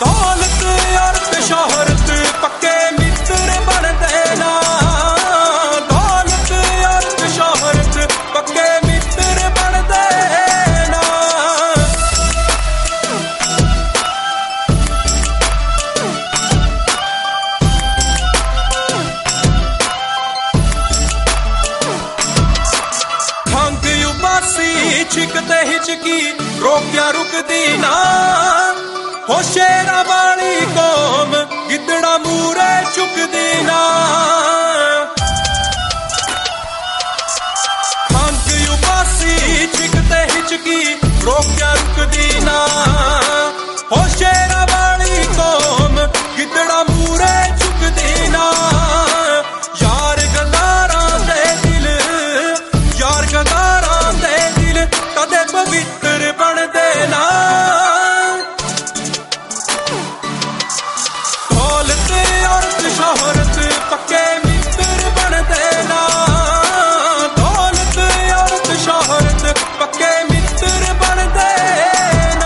दौलत अर्थ शोहरत पक्के मित्र बनते ना, दौलत अर्थ शोहरत पक्के मित्र बनते ना। खंग उबासी छिकते हिचकी रोकिया रुकदी ना, हो शेरा वाली कौम गिदड़ा मूरे चुकदी ना। खंग उबासी छिकते हिचकी रोकिया रुकदी ना, हो शेरा वाली कौम गिदड़ा मूरे चुकदी ना। यार गदारां दे दिल, यार गदारां दे दिल कदे पवित्र बनदे ना। दौलत अर्थ शोहरत पक्के मित्र बनते ना, दौलत अर्थ शोहरत पक्के मित्र बनते ना।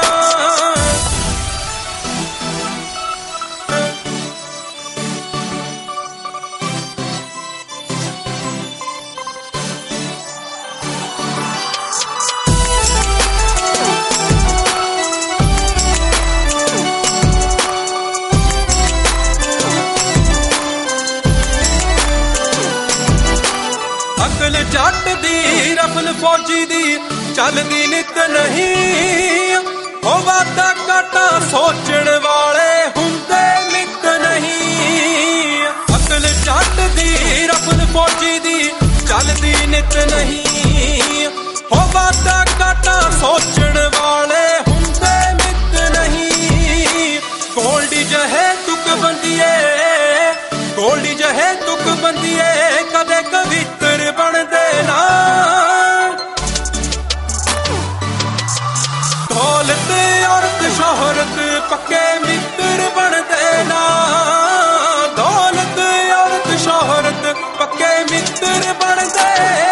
अकल जट दी रफल फौजी दी चलदी नित नहीं, हो वादा घाटा सोचण वाले हुंदे मित नहीं। अकल जट दी रफल फौजी दी चलदी नित नहीं, हो वादा घाटा सोचण वाले हुंदे मित नहीं। गोल्डी जहे तुक बंदिए, गोल्डी जहे तुक बंदिए कदे कवित्र बनदे ना। दौलत अर्थ शोहरत पक्के मित्र बनदे ना, दौलत अर्थ शोहरत पक्के मित्र बनदे